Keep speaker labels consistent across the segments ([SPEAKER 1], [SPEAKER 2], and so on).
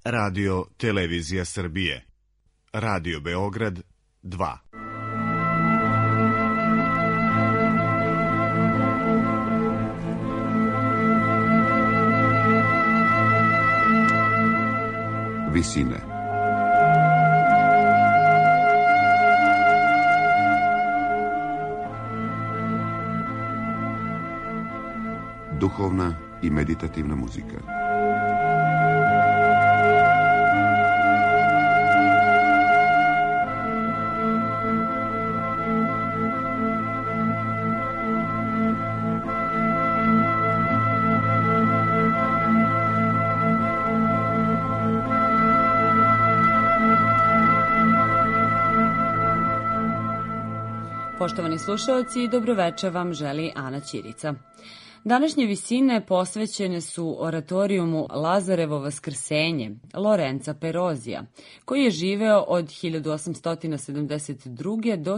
[SPEAKER 1] Radio Televizija Srbije, Radio Beograd 2.
[SPEAKER 2] Visine. Duhovna i meditativna muzika.
[SPEAKER 3] Poštovani slušaoci, dobroveče vam želi Ana Ćirica. Današnje visine posvećene su oratorijumu Lazarevo vaskrsenje Lorenza Perozija, koji je živeo od 1872. do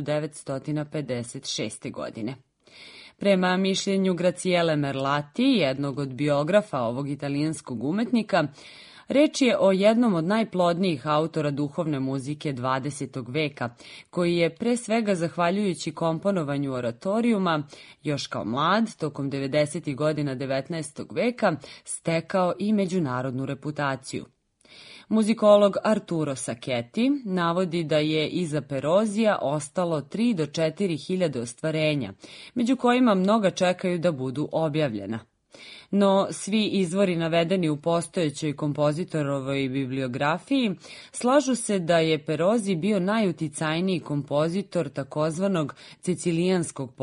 [SPEAKER 3] 1956. godine. Prema mišljenju Graciele Merlati, jednog od biografa ovog italijanskog umetnika, reč je o jednom od najplodnijih autora duhovne muzike 20. veka, koji je pre svega zahvaljujući komponovanju oratorijuma, još kao mlad, tokom 90. godina 19. veka, stekao i međunarodnu reputaciju. Muzikolog Arturo Sacchetti navodi da je iza Perozija ostalo 3 do 4 hiljade ostvarenja, među kojima mnoga čekaju da budu objavljena. No, svi izvori navedeni u postojećoj kompozitorovoj bibliografiji slažu se da je Perozzi bio najuticajniji kompozitor takozvanog cecilijanskog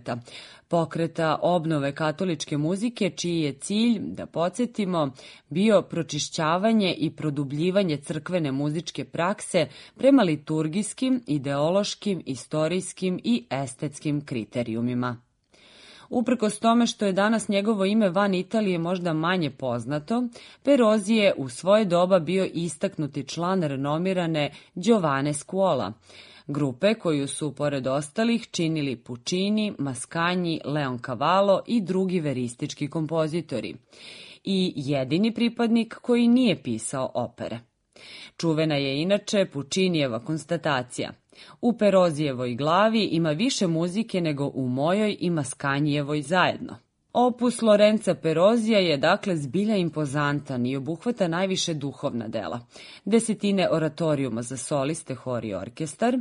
[SPEAKER 3] pokreta obnove katoličke muzike, čiji je cilj, da podsjetimo, bio pročišćavanje i produbljivanje crkvene muzičke prakse prema liturgijskim, ideološkim, istorijskim i estetskim kriterijumima. Uprkos tome što je danas njegovo ime van Italije možda manje poznato, Perozzi je u svoje doba bio istaknuti član renomirane Giovane Scuola, grupe koju su, pored ostalih, činili Puccini, Mascagni, Leoncavallo i drugi veristički kompozitori, i jedini pripadnik koji nije pisao opere. Čuvena je inače Puccinijeva konstatacija: u Perozzijevoj glavi ima više muzike nego u mojoj i Mascanijevoj zajedno. Opus Lorenza Perozzija je dakle zbilja impozantan i obuhvata najviše duhovna dela: 10 oratorijuma za soliste, hor i orkestar,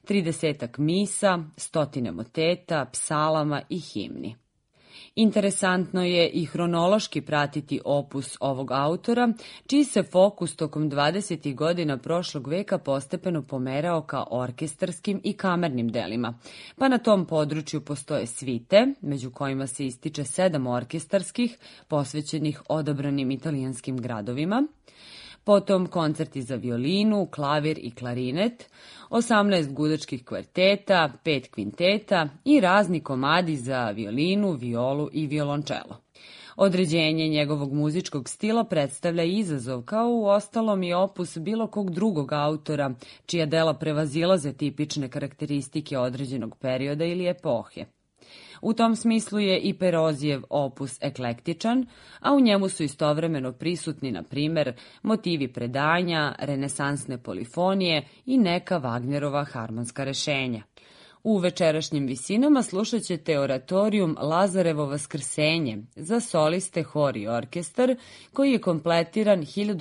[SPEAKER 3] 30 misa, 100 moteta, psalama i himni. Interesantno je i hronološki pratiti opus ovog autora, čiji se fokus tokom 20. godina prošlog veka postepeno pomerao ka orkestarskim i kamernim delima, pa na tom području postoje svite, među kojima se ističe 7 orkestarskih, posvećenih odabranim italijanskim gradovima, potom koncerti za violinu, klavir i klarinet, 18 gudačkih kvarteta, 5 kvinteta i razni komadi za violinu, violu i violončelo. Određenje njegovog muzičkog stila predstavlja izazov, kao u ostalom i opus bilo kog drugog autora, čija dela prevazilaze tipične karakteristike određenog perioda ili epohe. U tom smislu je i Perozzijev opus eklektičan, a u njemu su istovremeno prisutni, na primer, motivi predanja, renesansne polifonije i neka Wagnerova harmonska rešenja. U večerašnjim visinama slušat ćete oratorijum Lazarevo vaskrsenje za soliste, hor i orkestar, koji je kompletiran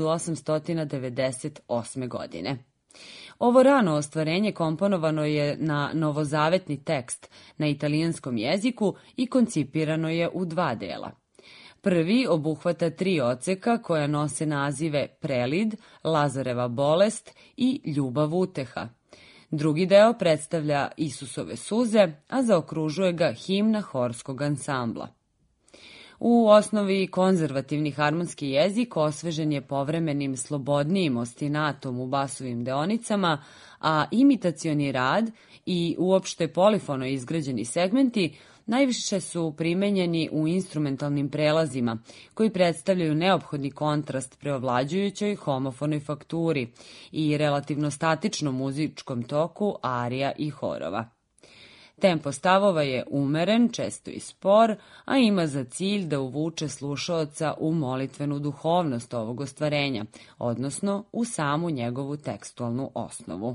[SPEAKER 3] 1898. godine. Ovo rano ostvarenje komponovano je na novozavetni tekst na italijanskom jeziku i koncipirano je u 2 dela. Prvi obuhvata 3 odseka koja nose nazive Prelid, Lazareva bolest i Ljubav uteha. Drugi deo predstavlja Isusove suze, a zaokružuje ga himna horskog ansambla. U osnovi konzervativni harmonski jezik osvežen je povremenim slobodnijim ostinatom u basovim deonicama, a imitacioni rad i uopšte polifono izgrađeni segmenti najviše su primenjeni u instrumentalnim prelazima, koji predstavljaju neophodni kontrast preovlađujućoj homofonoj fakturi i relativno statičnom muzičkom toku arija i horova. Tempo stavova je umeren, često i spor, a ima za cilj da uvuče slušaoca u molitvenu duhovnost ovog ostvarenja, odnosno u samu njegovu tekstualnu osnovu.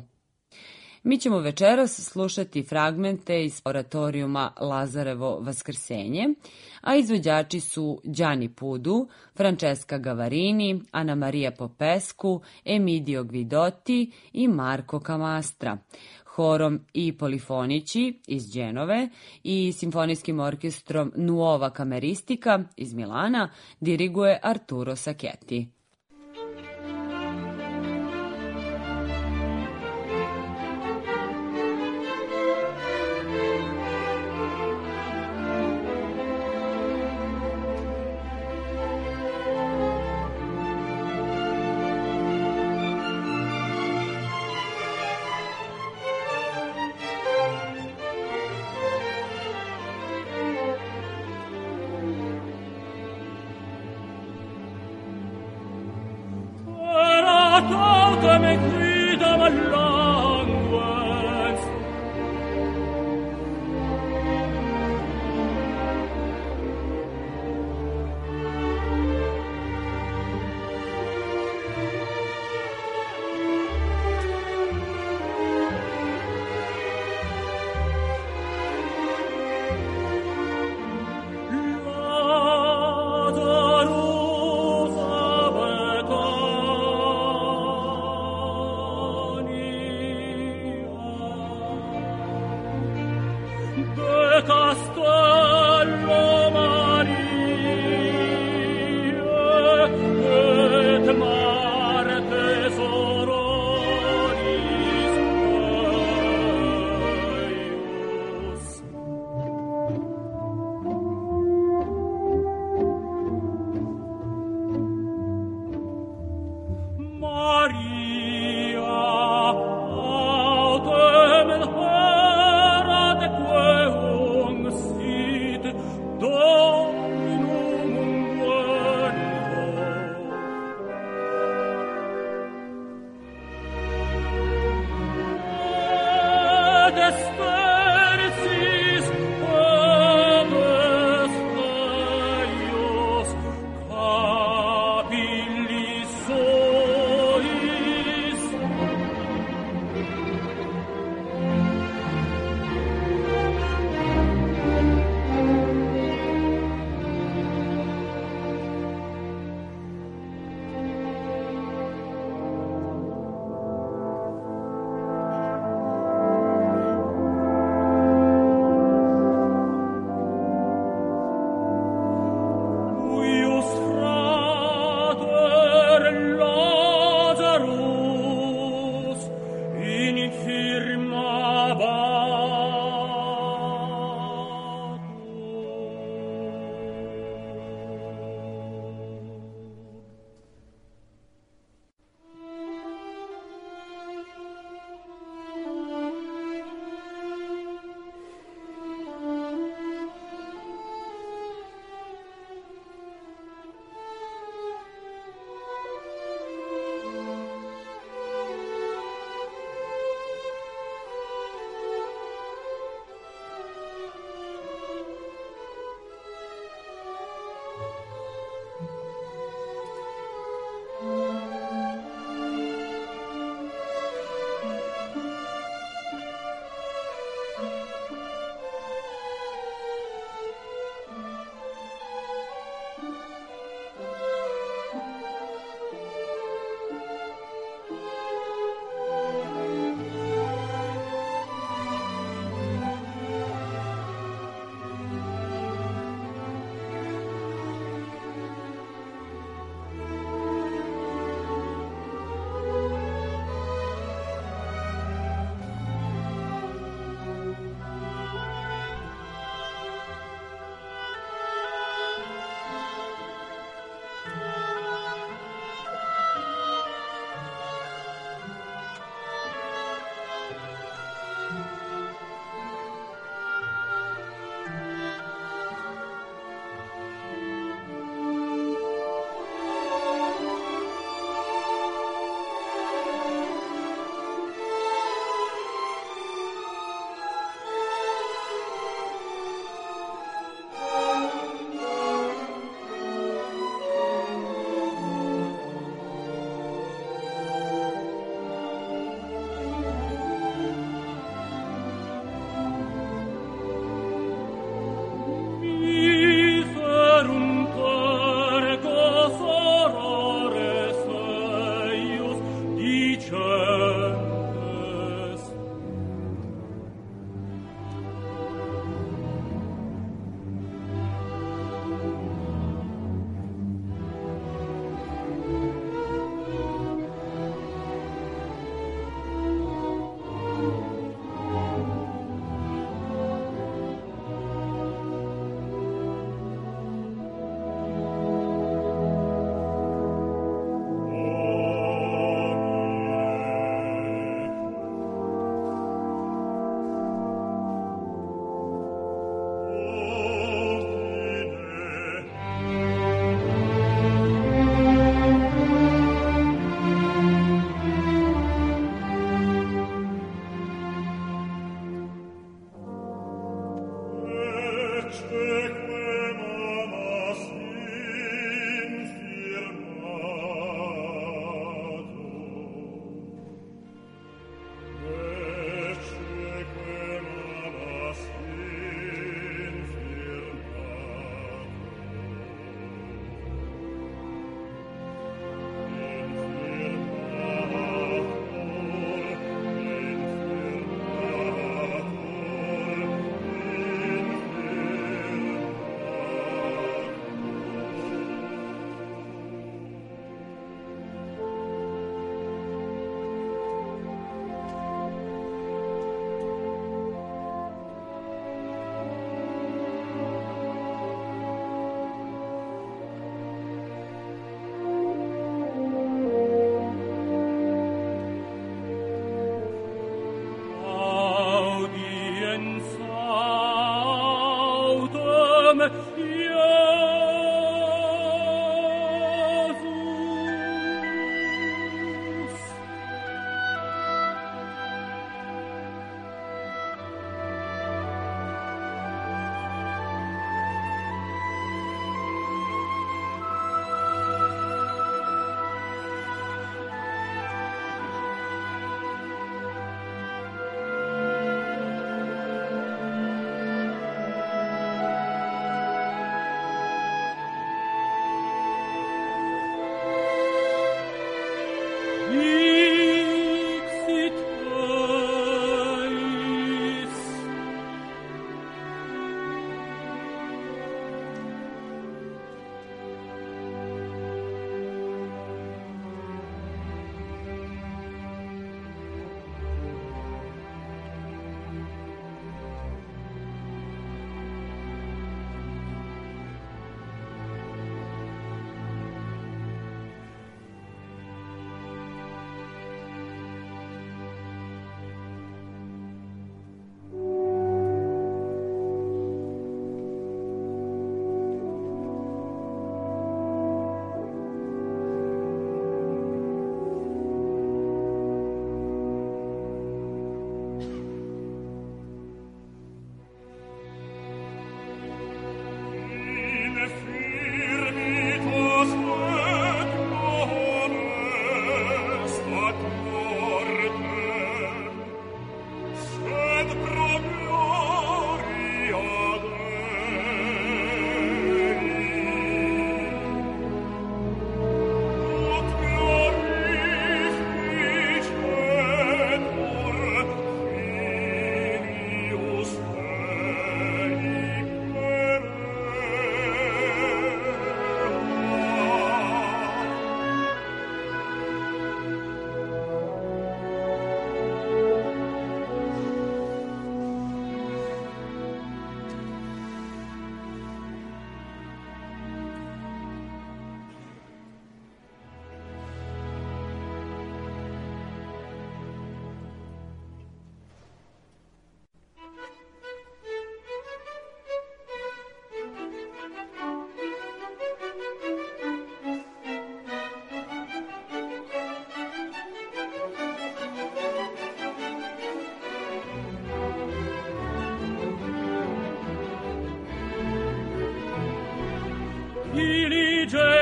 [SPEAKER 3] Mi ćemo večeras slušati fragmente iz oratorijuma Lazarevo vaskrsenje, a izvođači su Gianni Pudu, Francesca Gavarini, Ana Maria Popescu, Emidio Guidotti i Marco Camastra, horom i polifonići iz Dženove i simfonijskim orkestrom Nuova Kameristika iz Milana diriguje Arturo Sacchetti.
[SPEAKER 4] Capilli soi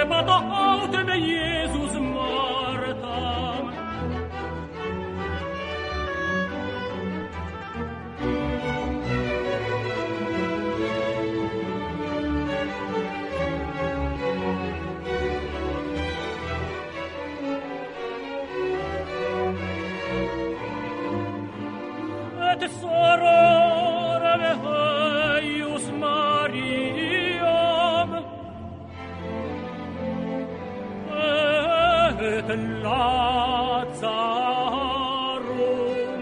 [SPEAKER 4] Crepato autem Iesus mortam. Et sororem eius Mariam, et Lazarum.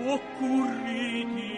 [SPEAKER 4] occurriti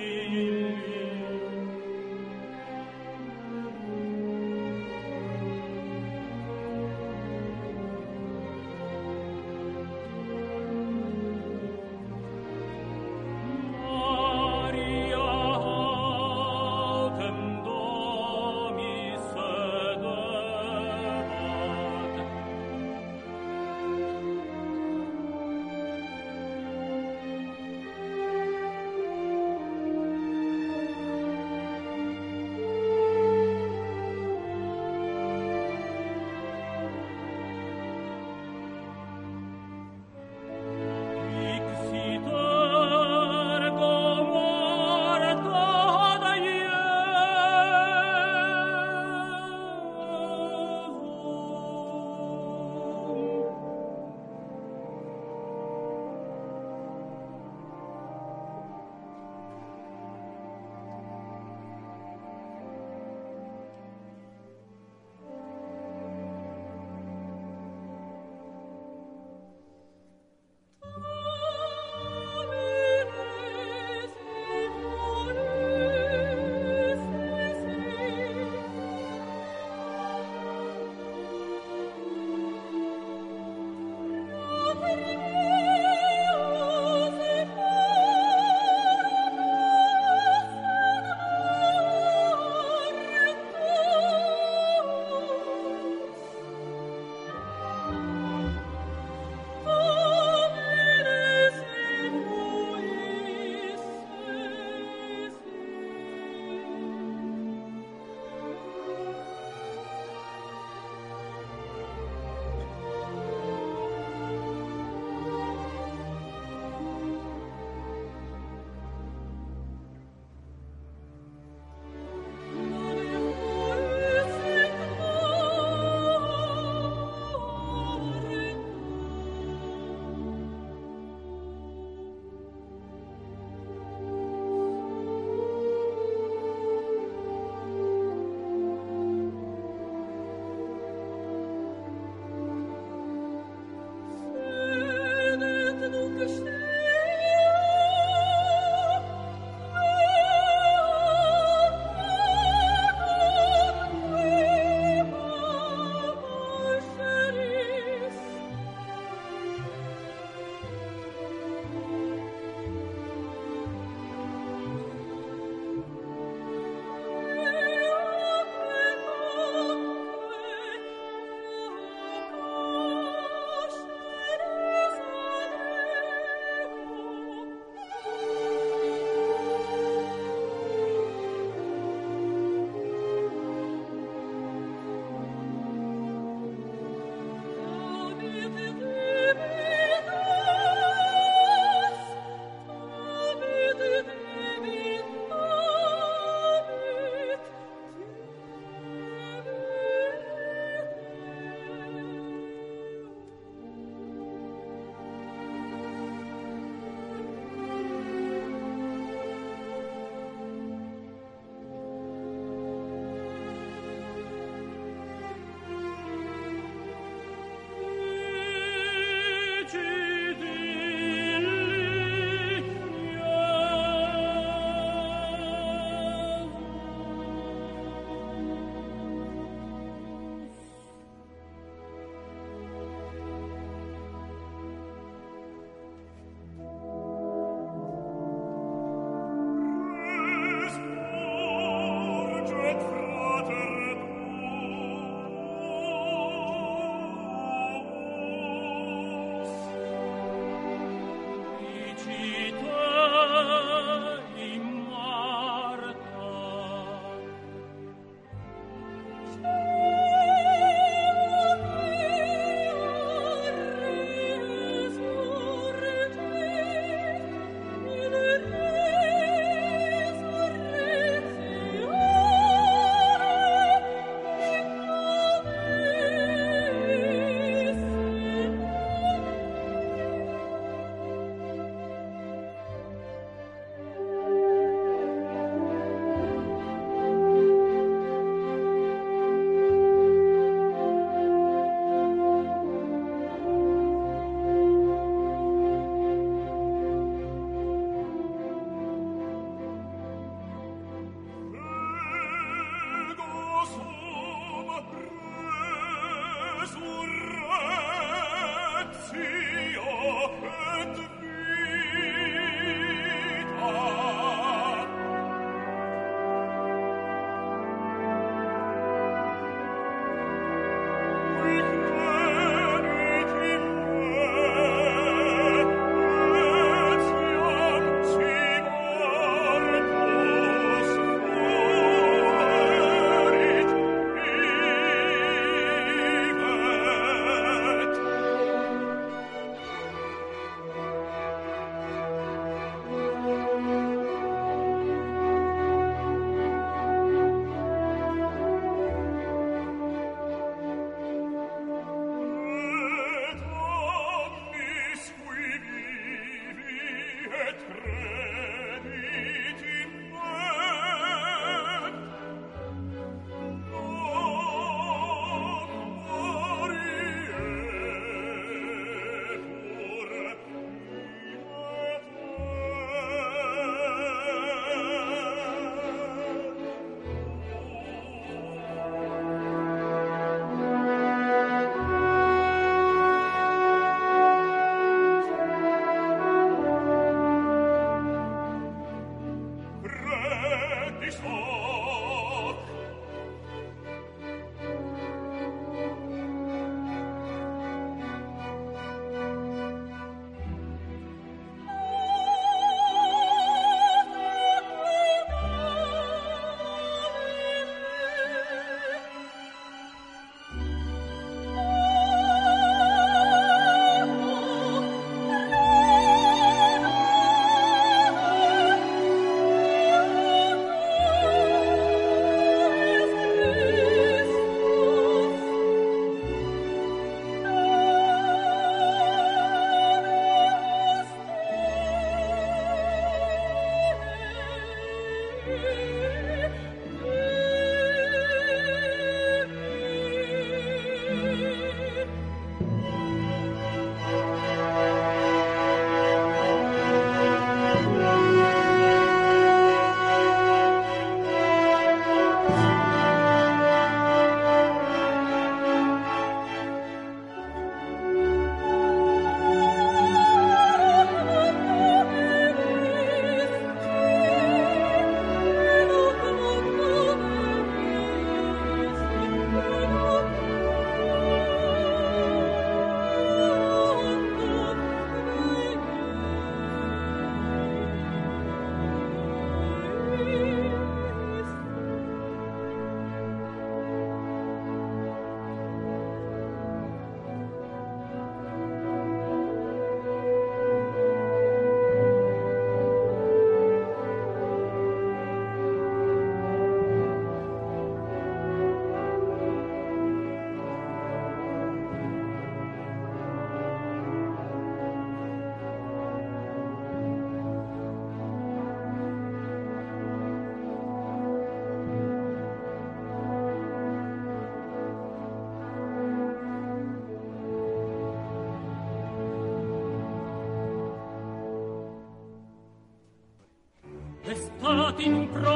[SPEAKER 4] statim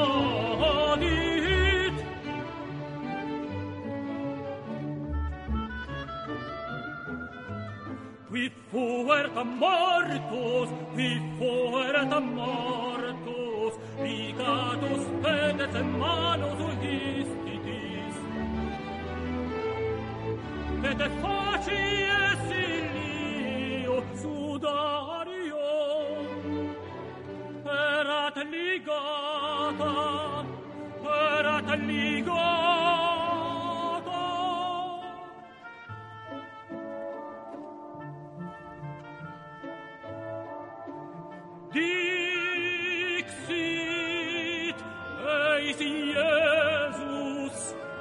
[SPEAKER 4] prodit. Qui fuert mortus, ligatus pedes et manus istitis. Et facies illio sudario, erat ligata. Dixit eis Iesus.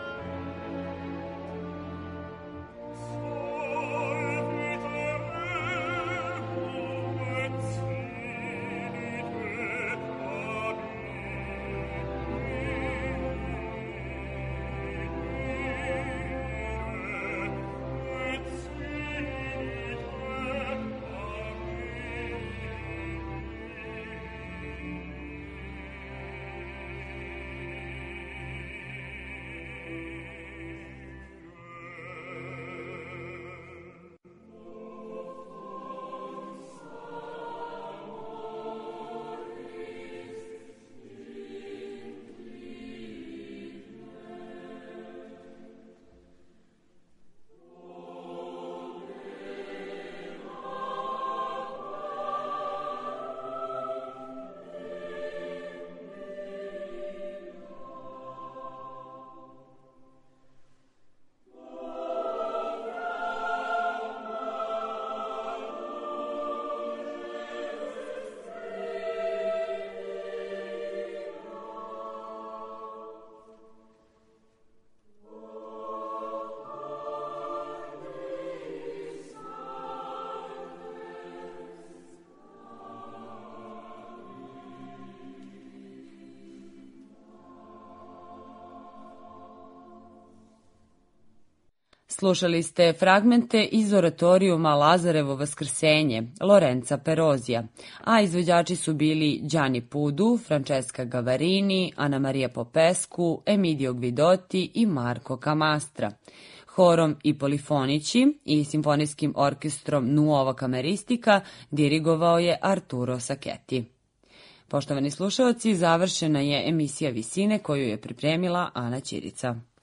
[SPEAKER 3] Slušali ste fragmente iz oratorijuma Lazarevo vaskrsenje Lorenza Perozija, a izvođači su bili Gianni Pudu, Francesca Gavarini, Ana Maria Popescu, Emidio Gvidotti i Marco Camastra. Horom i polifonići i simfonijskim orkestrom Nuova Kameristika dirigovao je Arturo Sacchetti. Poštovani slušaoci, završena je emisija Visine koju je pripremila Ana Ćirica.